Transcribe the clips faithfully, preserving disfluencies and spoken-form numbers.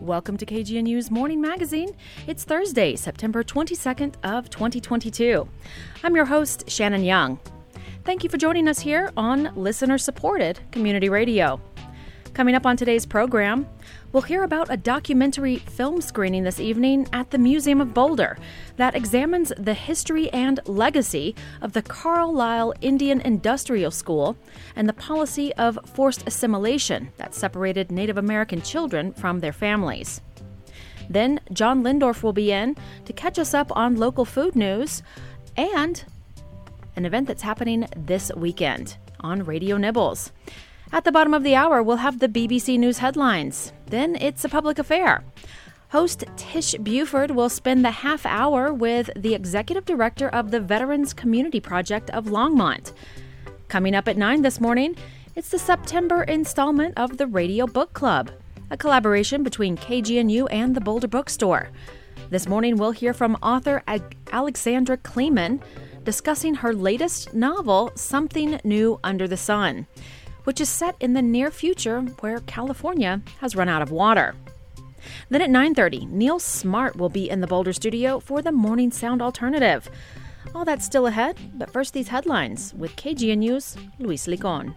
Welcome to K G N U's Morning Magazine. It's Thursday, September twenty-second of twenty twenty-two. I'm your host, Shannon Young. Thank you for joining us here on listener-supported community radio. Coming up on today's program, we'll hear about a documentary film screening this evening at the Museum of Boulder that examines the history and legacy of the Carlisle Indian Industrial School and the policy of forced assimilation that separated Native American children from their families. Then John Lindorf will be in to catch us up on local food news and an event that's happening this weekend on Radio Nibbles. At the bottom of the hour, we'll have the B B C News headlines. Then it's a public affair. Host Tish Buford will spend the half hour with the executive director of the Veterans Community Project of Longmont. Coming up at nine this morning, it's the September installment of the Radio Book Club, a collaboration between K G N U and the Boulder Bookstore. This morning, we'll hear from author Alexandra Kleeman discussing her latest novel, Something New Under the Sun, which is set in the near future where California has run out of water. Then at nine thirty, Neil Smart will be in the Boulder studio for the Morning Sound Alternative. All that's still ahead, but first these headlines with K G N U's Luis Licon.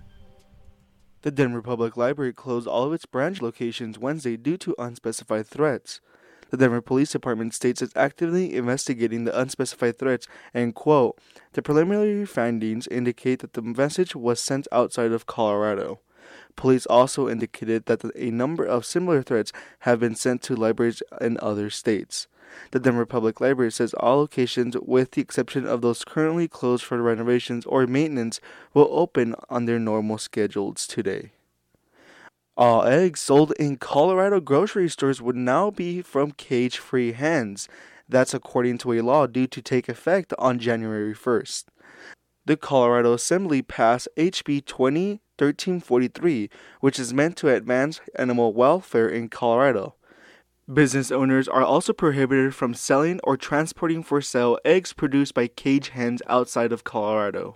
The Denver Public Library closed all of its branch locations Wednesday due to unspecified threats. The Denver Police Department states it's actively investigating the unspecified threats and, quote, the preliminary findings indicate that the message was sent outside of Colorado. Police also indicated that a number of similar threats have been sent to libraries in other states. The Denver Public Library says all locations, with the exception of those currently closed for renovations or maintenance, will open on their normal schedules today. All eggs sold in Colorado grocery stores would now be from cage-free hens. That's according to a law due to take effect on January first. The Colorado Assembly passed H B twenty thirteen forty-three, which is meant to advance animal welfare in Colorado. Business owners are also prohibited from selling or transporting for sale eggs produced by cage hens outside of Colorado.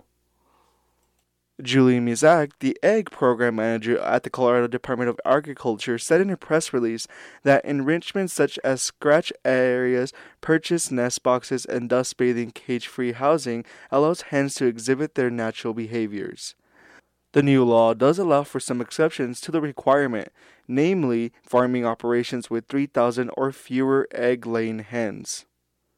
Julie Mizak, the egg program manager at the Colorado Department of Agriculture, said in a press release that enrichments such as scratch areas, purchased nest boxes, and dust bathing cage-free housing allows hens to exhibit their natural behaviors. The new law does allow for some exceptions to the requirement, namely farming operations with three thousand or fewer egg-laying hens.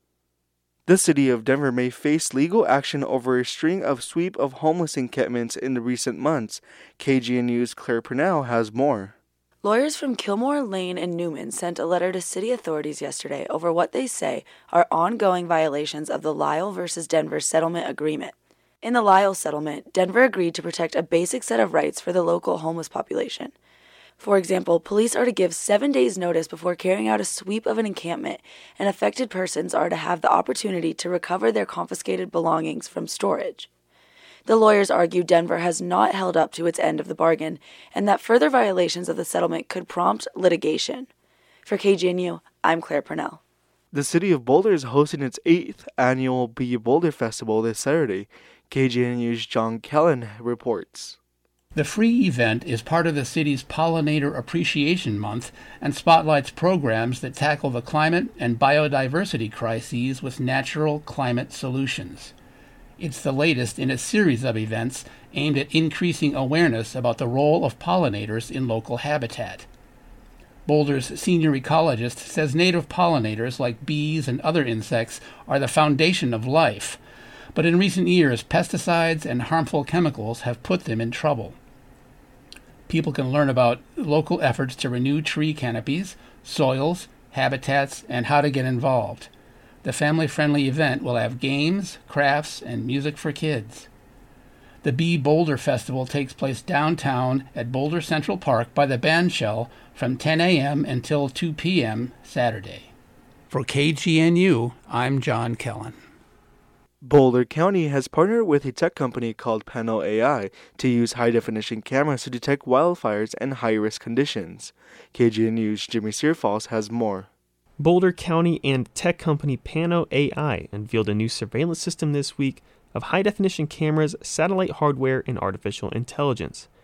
The city of Denver may face legal action over a string of sweep of homeless encampments in the recent months. K G N U's Claire Purnell has more. Lawyers from Kilmore, Lane, and Newman sent a letter to city authorities yesterday over what they say are ongoing violations of the Lyle versus Denver settlement agreement. In the Lyle settlement, Denver agreed to protect a basic set of rights for the local homeless population. For example, police are to give seven days' notice before carrying out a sweep of an encampment, and affected persons are to have the opportunity to recover their confiscated belongings from storage. The lawyers argue Denver has not held up to its end of the bargain, and that further violations of the settlement could prompt litigation. For K G N U, I'm Claire Purnell. The city of Boulder is hosting its eighth annual Be Boulder Festival this Saturday. K G N U's John Kellen reports. The free event is part of the city's Pollinator Appreciation Month and spotlights programs that tackle the climate and biodiversity crises with natural climate solutions. It's the latest in a series of events aimed at increasing awareness about the role of pollinators in local habitat. Boulder's senior ecologist says native pollinators like bees and other insects are the foundation of life, but in recent years pesticides and harmful chemicals have put them in trouble. People can learn about local efforts to renew tree canopies, soils, habitats, and how to get involved. The family-friendly event will have games, crafts, and music for kids. The Be Boulder Festival takes place downtown at Boulder Central Park by the Bandshell from ten a.m. until two p.m. Saturday. For K G N U, I'm John Kellen. Boulder County has partnered with a tech company called Pano A I to use high-definition cameras to detect wildfires and high-risk conditions. K G N U's Jimmy Searfalls has more. Boulder County and tech company Pano A I unveiled a new surveillance system this week of high-definition cameras, satellite hardware, and artificial intelligence.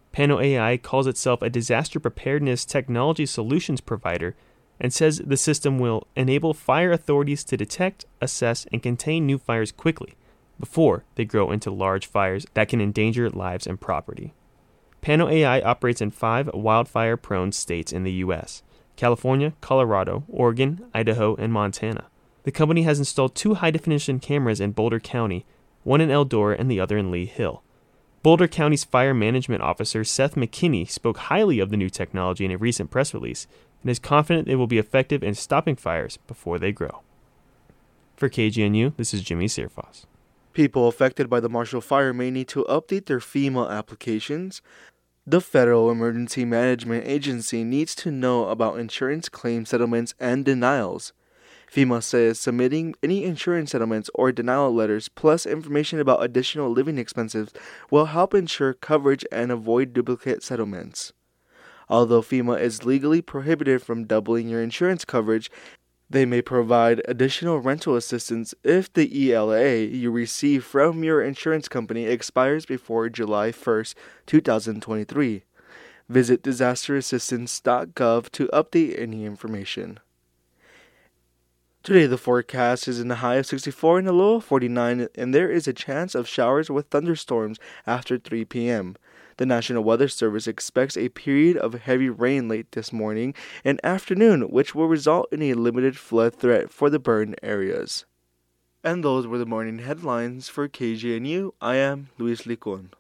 Pano A I calls itself a disaster preparedness technology solutions provider and says the system will enable fire authorities to detect, assess, and contain new fires quickly before they grow into large fires that can endanger lives and property. Pano A I operates in five wildfire-prone states in the U S: California, Colorado, Oregon, Idaho, and Montana. The company has installed two high-definition cameras in Boulder County, one in Eldora and the other in Lee Hill. Boulder County's Fire Management Officer Seth McKinney spoke highly of the new technology in a recent press release and is confident it will be effective in stopping fires before they grow. For K G N U, this is Jimmy Searfoss. People affected by the Marshall Fire may need to update their FEMA applications. The Federal Emergency Management Agency needs to know about insurance claim settlements and denials. FEMA says submitting any insurance settlements or denial letters plus information about additional living expenses will help ensure coverage and avoid duplicate settlements. Although FEMA is legally prohibited from doubling your insurance coverage, they may provide additional rental assistance if the E L A you receive from your insurance company expires before July first, twenty twenty-three. Visit disaster assistance dot gov to update any information. Today, the forecast is in a high of sixty-four and a low of forty-nine, and there is a chance of showers with thunderstorms after three p.m. The National Weather Service expects a period of heavy rain late this morning and afternoon, which will result in a limited flood threat for the burned areas. And those were the morning headlines for K G N U. I am Luis Licon.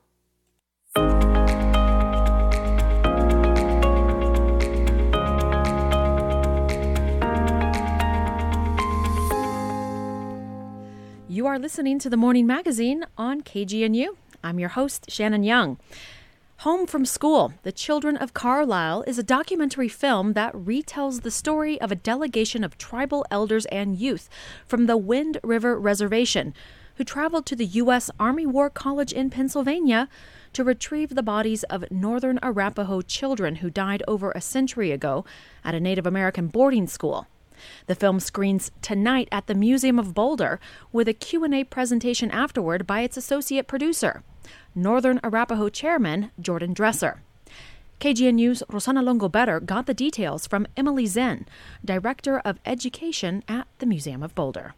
You are listening to the Morning Magazine on K G N U. I'm your host, Shannon Young. Home from School, The Children of Carlisle is a documentary film that retells the story of a delegation of tribal elders and youth from the Wind River Reservation who traveled to the U S Army War College in Pennsylvania to retrieve the bodies of Northern Arapaho children who died over a century ago at a Native American boarding school. The film screens tonight at the Museum of Boulder with a Q and A presentation afterward by its associate producer, Northern Arapaho Chairman Jordan Dresser. K G N U's Rosana Longo-Better got the details from Emily Zen, Director of Education at the Museum of Boulder.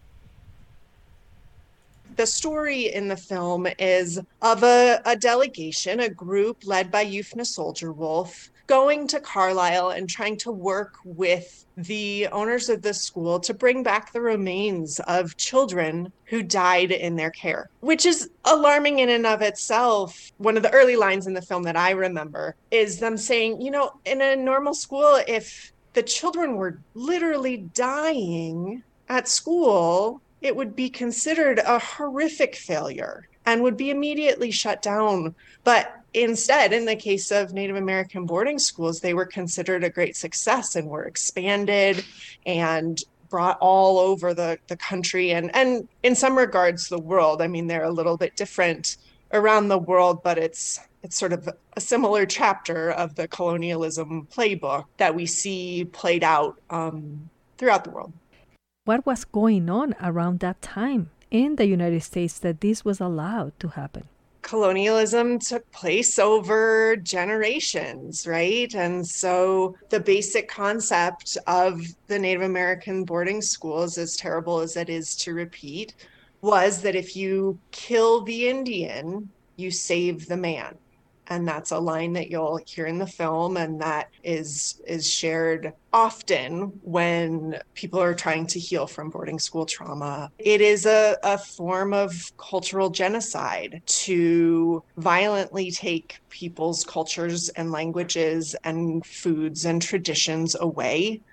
The story in the film is of a, a delegation, a group led by Euphna Soldier Wolf, going to Carlisle and trying to work with the owners of the school to bring back the remains of children who died in their care, which is alarming in and of itself. One of the early lines in the film that I remember is them saying, you know, in a normal school, if the children were literally dying at school, it would be considered a horrific failure and would be immediately shut down. But instead, in the case of Native American boarding schools, they were considered a great success and were expanded and brought all over the, the country and, and in some regards the world. I mean, they're a little bit different around the world, but it's it's sort of a similar chapter of the colonialism playbook that we see played out um, throughout the world. What was going on around that time in the United States that this was allowed to happen? Colonialism took place over generations, right? And so the basic concept of the Native American boarding schools, as terrible as it is to repeat, was that if you kill the Indian, you save the man. And that's a line that you'll hear in the film, and that is is shared often when people are trying to heal from boarding school trauma. It is a, a form of cultural genocide to violently take people's cultures and languages and foods and traditions away,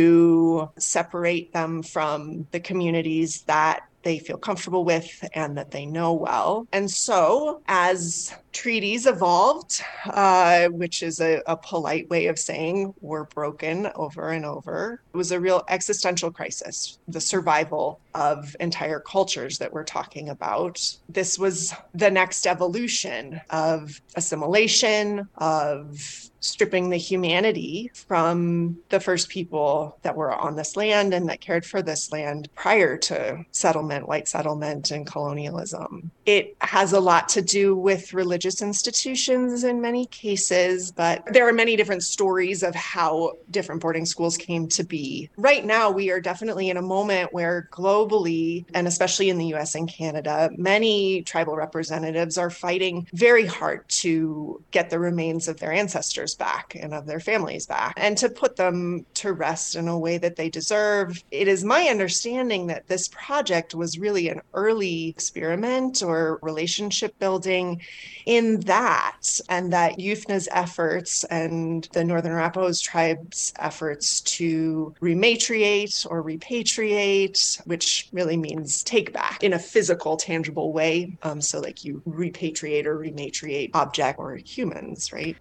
to separate them from the communities that they feel comfortable with and that they know well. And so as treaties evolved, uh, which is a, a polite way of saying were broken over and over, it was a real existential crisis, the survival of entire cultures that we're talking about. This was the next evolution of assimilation, of stripping the humanity from the first people that were on this land and that cared for this land prior to settlement, white settlement, and colonialism. It has a lot to do with religious institutions in many cases, but there are many different stories of how different boarding schools came to be. Right now, we are definitely in a moment where globally, and especially in the U S and Canada, many tribal representatives are fighting very hard to get the remains of their ancestors back and of their families back and to put them to rest in a way that they deserve. It is my understanding that this project was really an early experiment or relationship building in that, and that U F N A's efforts and the Northern Arapahoe tribe's efforts to rematriate or repatriate, which really means take back in a physical, tangible way. Um, so like you repatriate or rematriate object or humans, right?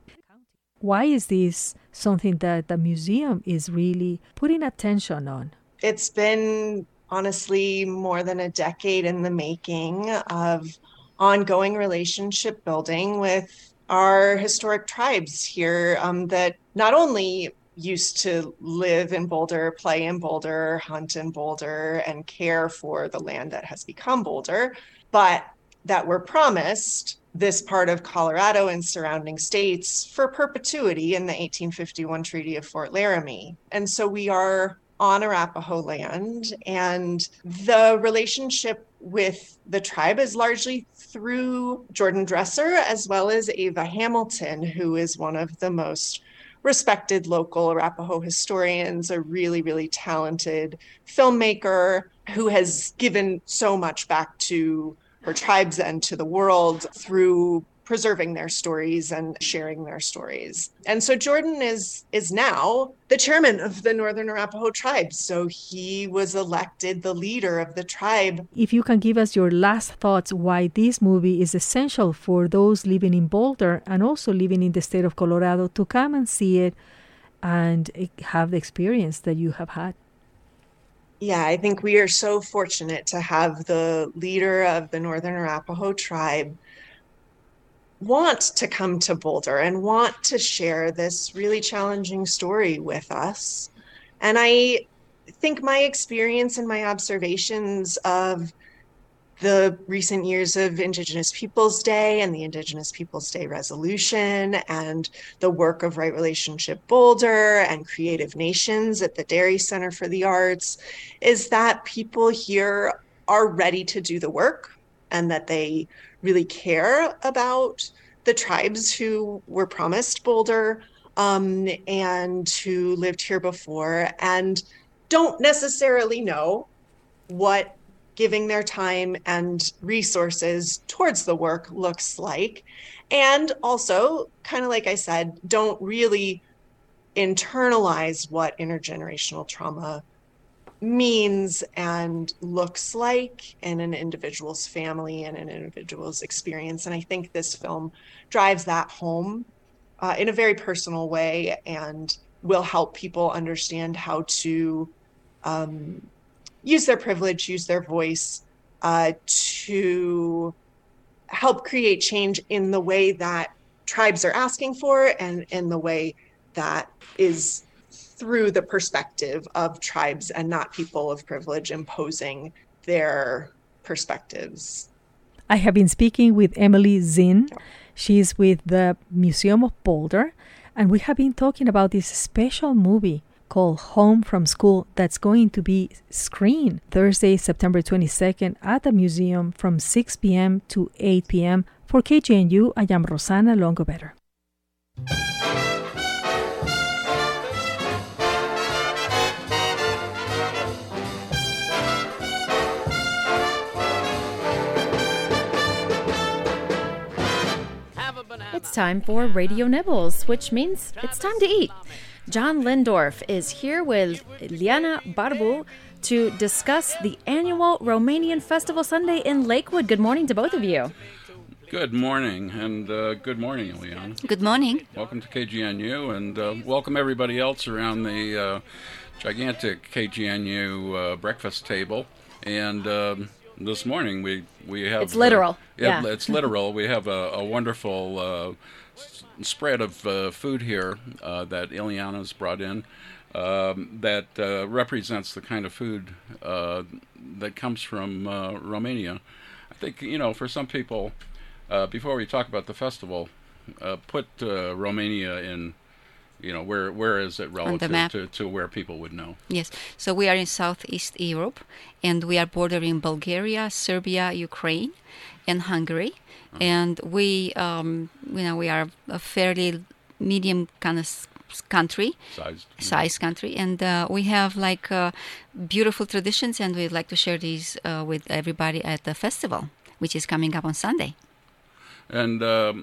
Why is this something that the museum is really putting attention on? It's been honestly more than a decade in the making of ongoing relationship building with our historic tribes here um, that not only used to live in Boulder, play in Boulder, hunt in Boulder, and care for the land that has become Boulder, but that were promised this part of Colorado and surrounding states for perpetuity in the eighteen fifty-one Treaty of Fort Laramie. And so we are on Arapaho land, and the relationship with the tribe is largely through Jordan Dresser as well as Ava Hamilton, who is one of the most respected local Arapaho historians, a really, really talented filmmaker who has given so much back to her tribes and to the world through preserving their stories and sharing their stories. And so Jordan is is now the chairman of the Northern Arapaho tribe. So he was elected the leader of the tribe. If you can give us your last thoughts why this movie is essential for those living in Boulder and also living in the state of Colorado to come and see it and have the experience that you have had. Yeah, I think we are so fortunate to have the leader of the Northern Arapaho tribe want to come to Boulder and want to share this really challenging story with us. And I think my experience and my observations of the recent years of Indigenous Peoples Day and the Indigenous Peoples Day resolution and the work of Right Relationship Boulder and Creative Nations at the Dairy Center for the Arts is that people here are ready to do the work and that they really care about the tribes who were promised Boulder um, and who lived here before and don't necessarily know what giving their time and resources towards the work looks like. And also, kind of like I said, don't really internalize what intergenerational trauma means and looks like in an individual's family and an individual's experience. And I think this film drives that home uh, in a very personal way and will help people understand how to um, use their privilege, use their voice uh, to help create change in the way that tribes are asking for and in the way that is through the perspective of tribes and not people of privilege imposing their perspectives. I have been speaking with Emily Zinn. She's with the Museum of Boulder, and we have been talking about this special movie called Home from School that's going to be screened Thursday, September twenty-second at the museum from six p.m. to eight p.m. For K G N U, I am Rosanna Longobetter. It's time for Radio Nibbles, which means it's time to eat. John Lindorf is here with Liana Barbu to discuss the annual Romanian Festival Sunday in Lakewood. Good morning to both of you. Good morning, and uh, good morning, Liana. Good morning. Welcome to K G N U, and uh, welcome everybody else around the uh, gigantic K G N U uh, breakfast table. And um, this morning we, we have... It's literal. Uh, yeah, yeah, it's literal. We have a, a wonderful... Uh, spread of uh, food here uh, that Ileana's brought in um, that uh, represents the kind of food uh, that comes from uh, Romania. I think, you know, for some people, uh, before we talk about the festival, uh, put uh, Romania in, you know, where where is it relative to, to where people would know? Yes. So we are in Southeast Europe, and we are bordering Bulgaria, Serbia, Ukraine, and Hungary. Uh-huh. And we, um, you know, we are a fairly medium kind of country, sized, size country, and uh, we have like uh, beautiful traditions, and we'd like to share these uh, with everybody at the festival, which is coming up on Sunday. And um,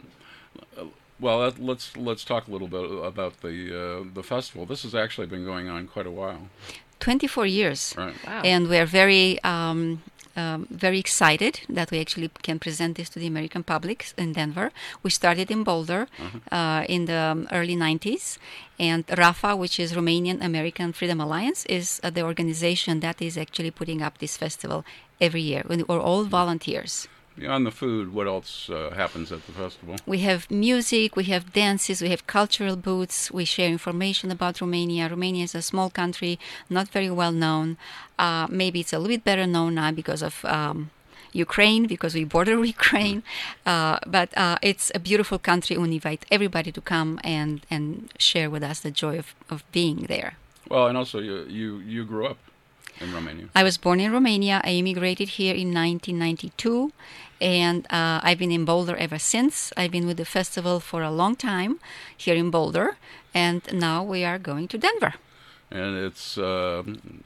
well, let's let's talk a little bit about the uh, the festival. This has actually been going on quite a while. twenty-four years, right? Wow. And we're very. Um, Um, very excited that we actually can present this to the American public in Denver. We started in Boulder uh-huh. uh, in the um, early nineties, and RAFA, which is Romanian American Freedom Alliance, is uh, the organization that is actually putting up this festival every year. We're all volunteers. Beyond the food, what else uh, happens at the festival? We have music, we have dances, we have cultural booths, we share information about Romania. Romania is a small country, not very well known. Uh, maybe it's a little bit better known now because of um, Ukraine, because we border Ukraine. Uh, but uh, it's a beautiful country. We invite everybody to come and, and share with us the joy of, of being there. Well, and also you, you, you grew up in Romania. I was born in Romania. I immigrated here in nineteen ninety-two, and uh, I've been in Boulder ever since. I've been with the festival for a long time here in Boulder, and now we are going to Denver. And it's uh,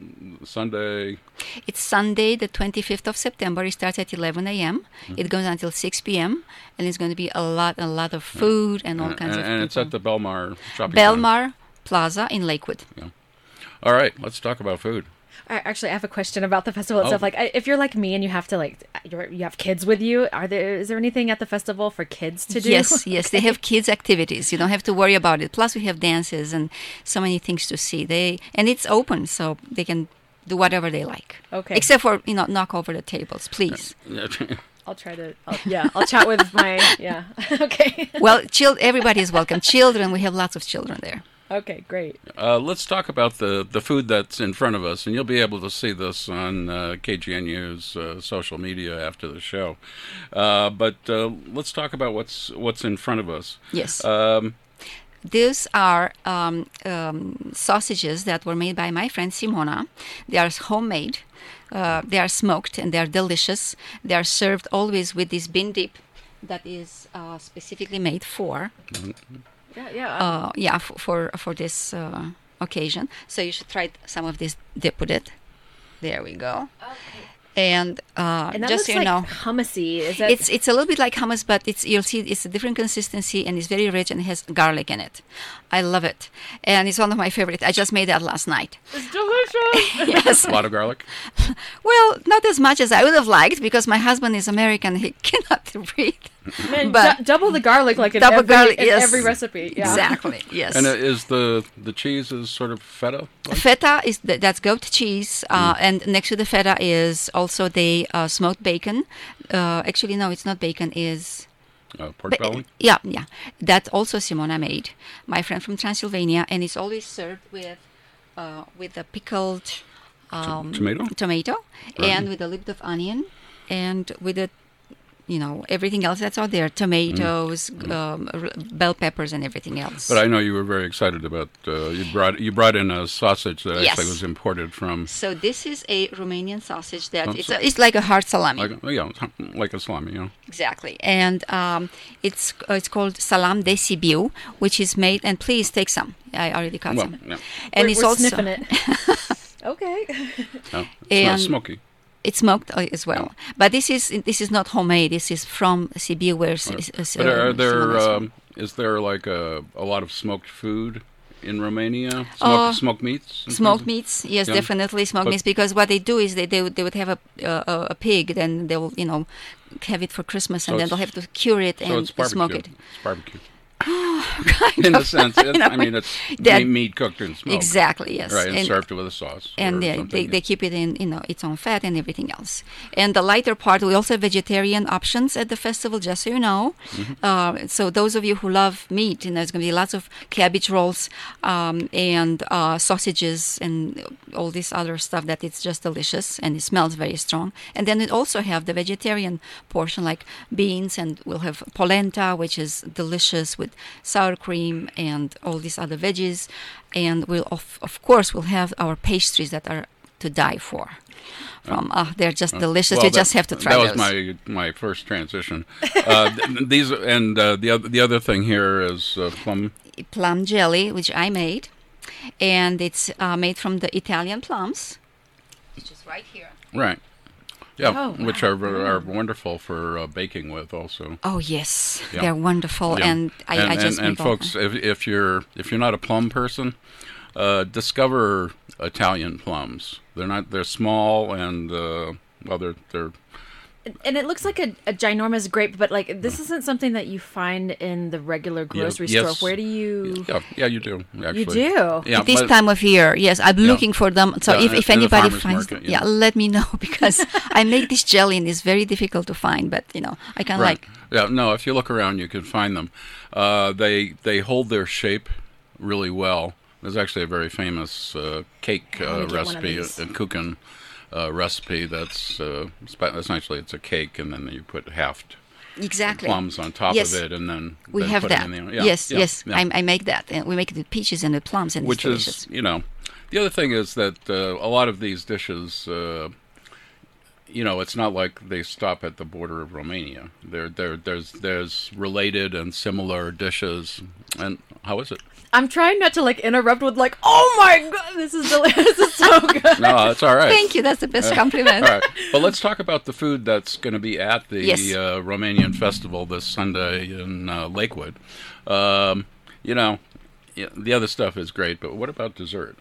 Sunday. It's Sunday, the twenty-fifth of September. It starts at eleven a.m. Mm-hmm. It goes until six p.m. and it's going to be a lot, a lot of food and all and, kinds and, of. And people. it's at the Belmar shopping. Belmar center. Plaza in Lakewood. Yeah. All right, let's talk about food. Actually, I have a question about the festival itself. Oh. Like, if you're like me and you have to like, you're, you have kids with you, are there is there anything at the festival for kids to do? Yes, yes, they have kids activities. You don't have to worry about it. Plus, we have dances and so many things to see. They and it's open, so they can do whatever they like. Okay. Except for you know, knock over the tables, please. I'll try to. I'll, yeah, I'll chat with my. Yeah. Okay. Well, child, everybody is welcome. Children, we have lots of children there. Okay, great. Uh, let's talk about the, the food that's in front of us, and you'll be able to see this on uh, K G N U's uh, social media after the show. Uh, but uh, let's talk about what's what's in front of us. Yes. Um, These are um, um, sausages that were made by my friend Simona. They are homemade. Uh, they are smoked, and they are delicious. They are served always with this bean dip that is uh, specifically made for. Mm-hmm. Yeah, yeah. Um, Uh, yeah, for for, for this uh, occasion. So you should try some of this dip with it. There we go. Okay. And, uh, and that just looks so you like know, hummusy. Is that? it's it's a little bit like hummus, but it's you'll see it's a different consistency and it's very rich and it has garlic in it. I love it, and it's one of my favorites. I just made that last night. It's delicious. Yes. A lot of garlic. Well, not as much as I would have liked because my husband is American. He cannot read. Man, but d- double the garlic, like in, double every, garlic, in yes. every recipe. Yeah. Exactly. Yes. And uh, is the the cheese is sort of feta? Like? Feta is th- that's goat cheese, uh, Mm. and next to the feta is also the uh, smoked bacon. Uh, actually, no, it's not bacon. Is Uh, pork ba- belly. Yeah, yeah. That also Simona made, my friend from Transylvania, and it's always served with uh, with a pickled um, tomato? tomato, Right. and with a little bit of onion, and with a you know, everything else that's out there, tomatoes, mm. um, r- bell peppers, and everything else. But I know you were very excited about, uh, you brought you brought in a sausage that yes. actually was imported from... So this is a Romanian sausage that, Oh, it's, so- a, it's like a hard salami. Like, yeah, like a salami, you know. Exactly. And um, it's uh, it's called salam de Sibiu, which is made, and please take some. I already got Well, some. yeah. And we're, it's we're also... sniffing it. Okay. No, it's not And- smoky. It's smoked uh, as well, but this is this is not homemade. This is from Sibiu, where s- Right. s- But are uh, there, Simona's from. um, is there like a, a lot of smoked food in Romania? Smoked, Uh, smoked meats? and Smoked things? meats, yes, Yeah. definitely smoked But- meats. Because what they do is they they would, they would have a uh, a pig, then they will you know have it for Christmas, So and then it's- they'll have to cure it So and it's barbecue. smoke it. It's barbecue. kind in of, a sense. It, you know, I mean, it's that- meat cooked in smoke. Exactly, yes. Right, and, And- served with a sauce. and or they, something, they, yeah. they keep it in, you know, its own fat and everything else. And the lighter part, we also have vegetarian options at the festival, just so you know. Mm-hmm. Uh, so those of you who love meat, you know, there's going to be lots of cabbage rolls um, and uh, sausages and all this other stuff that it's just delicious and it smells very strong. And then we also have the vegetarian portion, like beans, and we'll have polenta, which is delicious with sour cream and all these other veggies. And we'll of, of course we'll have our pastries that are to die for. From uh, they're just delicious. Well, you that, just have to try that those. was my my first transition. Uh, th- these and uh, the other the other thing here is uh, plum. Plum jelly, which I made, and it's uh, made from the Italian plums. It's just right here. Right. Yeah, Oh, which wow. are are wonderful for uh, baking with also. Oh yes, Yeah. they're wonderful, Yeah. and I, and, I just and, and make all- folks, if if you're if you're not a plum person, uh, discover Italian plums. They're not they're small and uh, well they're they're And it looks like a, a ginormous grape, but like this isn't something that you find in the regular grocery yes. store. Where do you? yeah yeah you do actually You do? yeah At this but- time of year, yes, I'm Yeah. looking for them. So Yeah, if, if in the anybody farmer's finds market, them, yeah. yeah, let me know because I make this jelly and it's very difficult to find. But you know, I kind of Right. like Yeah, no, if you look around, you can find them. Uh, they they hold their shape really well. There's actually a very famous uh, cake I wanna uh, get one of recipe, these. a, a kuchen uh, recipe that's uh, spe- essentially it's a cake, and then you put halved exactly plums on top Yes. of it, and then We then have put that. It in the, yeah, yes, yeah, yes, yeah. I, I make that, and we make it with peaches and with plums, and Which it's delicious. is, you know, the other thing is that uh, a lot of these dishes, uh, you know, it's not like they stop at the border of Romania. There, there, there's, there's related and similar dishes. And how is it? I'm trying not to like interrupt with like, oh my god, this is delicious. This is so good. No, that's all right. Thank you. That's the best compliment. All right. But let's talk about the food that's going to be at the Yes. uh, Romanian festival this Sunday in uh, Lakewood. Um, you know, yeah, the other stuff is great, but what about dessert?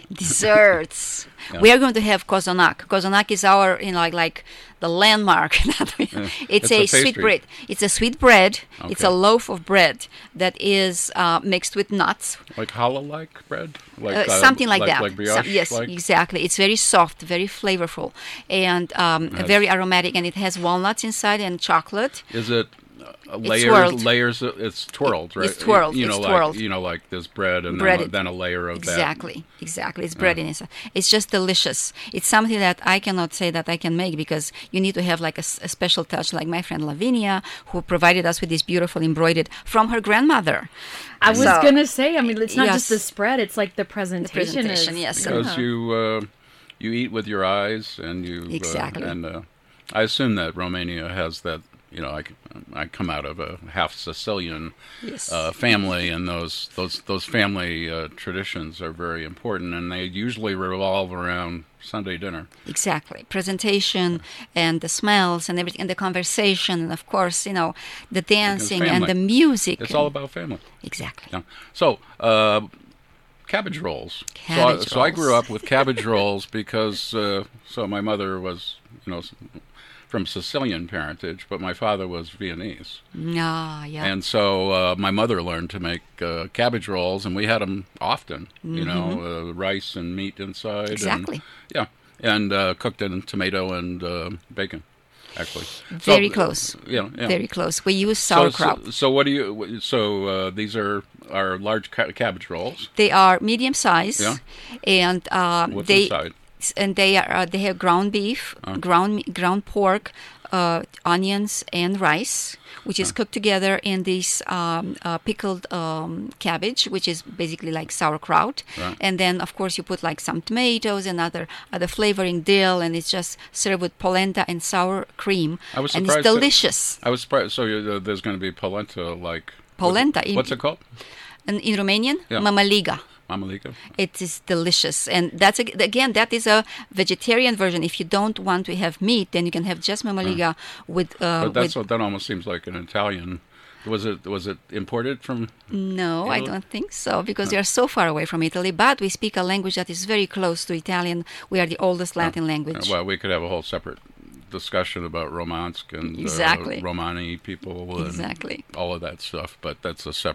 Desserts. Yeah. We are going to have kozonak. Kozonak is our, you know, like, like the landmark. that we- Yeah. It's, It's a a, sweet pastry. bread. It's a sweet bread. It's Okay. a loaf of bread that is uh, mixed with nuts. Like challah-like bread? Like, Uh, uh, something like, that. Like Some- brioche? yes, like? exactly. It's very soft, very flavorful, and um, Yes. very aromatic. And it has walnuts inside and chocolate. Is it uh, layers? swirled. Layers. of- It's twirled, right? It's twirled, You know, it's like twirled. you know, like this bread and then, Breaded. a, then a layer of that. Exactly, exactly. It's bread in it. It's just delicious. It's something that I cannot say that I can make because you need to have like a, s- a special touch, like my friend Lavinia, who provided us with this beautiful embroidered from her grandmother. I was So- gonna say. I mean, it's not just Yes. the spread; it's like the presentation. presentation, is, yes. Because Yeah. you uh, you eat with your eyes, and you Exactly. Uh, and uh, I assume that Romania has that. You know, I, I come out of a half Sicilian Yes. uh, family, and those those those family uh, traditions are very important, and they usually revolve around Sunday dinner. Exactly. Presentation and the smells and everything, and the conversation, and of course, you know, the dancing and family. the music. It's and- all about family. Exactly. Yeah. So, uh, cabbage rolls. Cabbage so, I, so I grew rolls. up with cabbage rolls because uh, so my mother was, you know, s- from Sicilian parentage, but my father was Viennese, Ah, yeah. and so uh, my mother learned to make uh, cabbage rolls, and we had them often. You know, uh, rice and meat inside. and- Exactly. yeah, and uh, cooked in tomato and uh, bacon. Actually, Very So, close. Yeah, yeah. Very close. We use So- sauerkraut. So, so what do you? So uh, these are our large ca- cabbage rolls. They are medium size, Yeah. and uh, What's they inside? and they are uh, they have ground beef, Uh. ground ground pork, uh, onions, and rice, which is cooked together in this um, uh, pickled um, cabbage, which is basically like sauerkraut. Right. And then, of course, you put like some tomatoes and other other flavoring, dill, and it's just served with polenta and sour cream. I was and surprised it's that- delicious. I was surprised. So you, uh, there's going to be polenta, like Polenta What's, in- what's it called? And in Romanian, Yeah. mamaliga. Mamalica. It is delicious, and that's a, again that is a vegetarian version. If you don't want to have meat, then you can have just mamaliga with. Uh, But that's with what, that almost seems like an Italian. Was it was it imported from? no, I Italy? don't think so because we are so far away from Italy. But we speak a language that is very close to Italian. We are the oldest Latin language. Uh, well, we could have a whole separate discussion about Romansk and Exactly. uh, Romani people and Exactly. all of that stuff. But that's a separate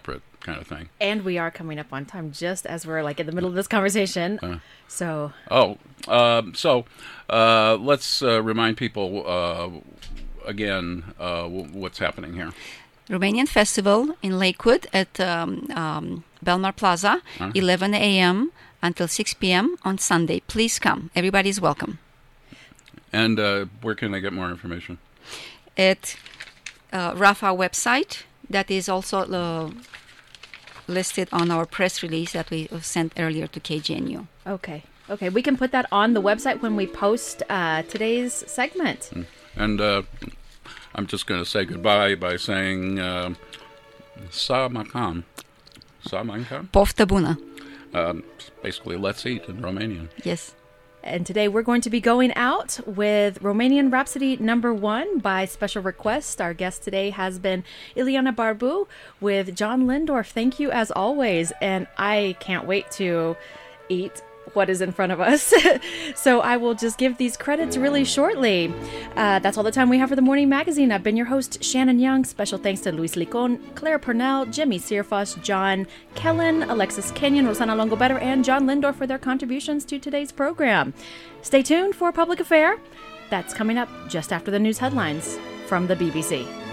kind of thing. And we are coming up on time just as we're like in the middle of this conversation. Uh, so. Oh, um, so uh, let's uh, remind people uh, again uh, w- what's happening here. Romanian Festival in Lakewood at um, um, Belmar Plaza, uh-huh. eleven a.m. until six p.m. on Sunday. Please come. Everybody's welcome. And uh, where can I get more information? At uh, Rafa website that is also uh, listed on our press release that we sent earlier to K G N U. Okay. Okay. We can put that on the website when we post uh, today's segment. And uh, I'm just going to say goodbye by saying uh, Sa Makam. Sa Makam? Poftă bună. Um, basically, let's eat in Romanian. Yes. And today we're going to be going out with Romanian Rhapsody number one by special request. Our guest today has been Ileana Barbu with John Lindorf. Thank you as always. And I can't wait to eat what is in front of us. So I will just give these credits really shortly. Uh, that's all the time we have for the Morning Magazine. I've been your host, Shannon Young. Special thanks to Luis Licon, Claire Purnell, Jimmy Searfoss, John Kellen, Alexis Kenyon, Rosanna Longobetter, and John Lindorf for their contributions to today's program. Stay tuned for Public Affair. That's coming up just after the news headlines from the B B C.